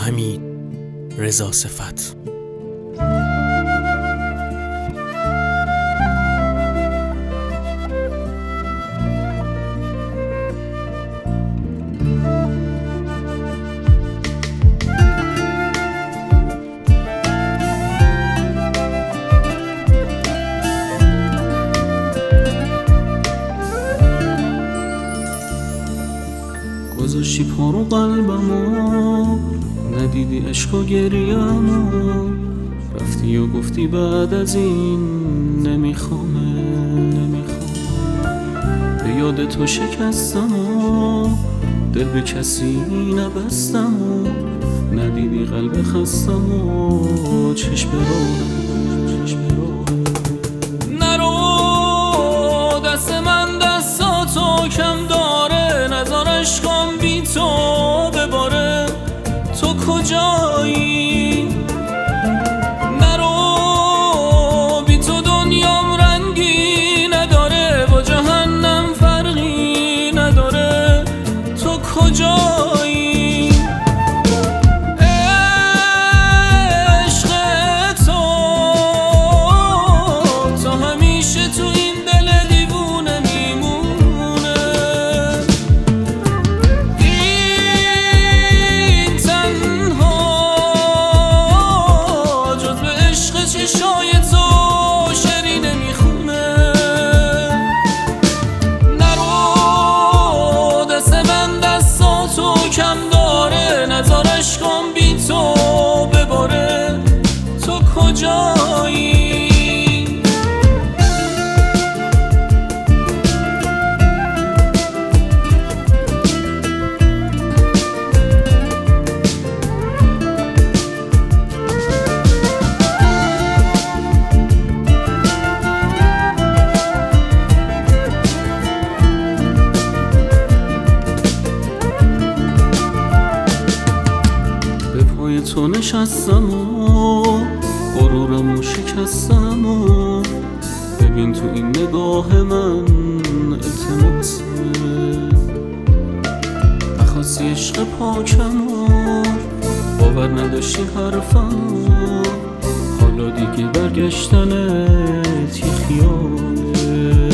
حمید رضا صفت. گذاشتی پارو قلبمو، ندیدی عشق و گریه‌مو، رفتی و گفتی بعد از این نمیخوامه. به یاد تو شکستم و دل به کسی نبستم و ندیدی قلب خستم و چشم نرو دست من دستاتو کم داره، نذار عشقم بی تو بباره. تو کجایی؟ نرو بی تو دنیام رنگی نداره، با جهنم فرقی نداره. تو کجایی؟ عشق تو همیشه تو این دل دیوونه میمونه. این تنها جز به عشق چشای تو شعری نمیخونه. نرو دست من دستاتو کم داره، نذار عشقم بی تو بباره. تو کجایی؟ تو نشستم و غرورمو شکستم و ببین تو این نگاه من التماسه. نخواستی عشق پاکم و باور نداشتی حرفم و حالا دیگه برگشتنت یه خیاله.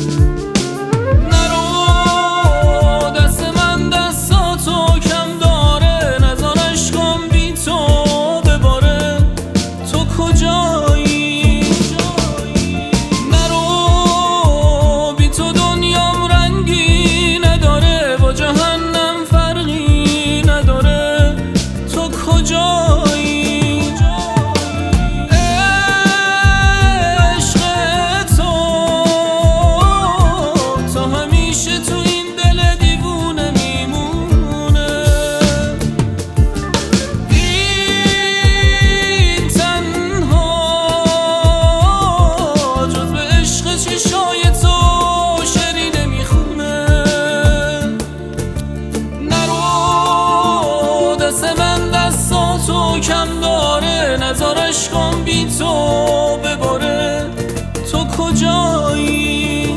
کم داره نذار عشقم بی تو بباره. تو کجایی؟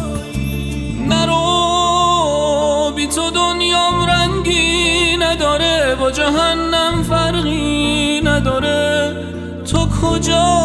نرو بی تو دنیام رنگی نداره، با جهنم فرقی نداره. تو کجایی؟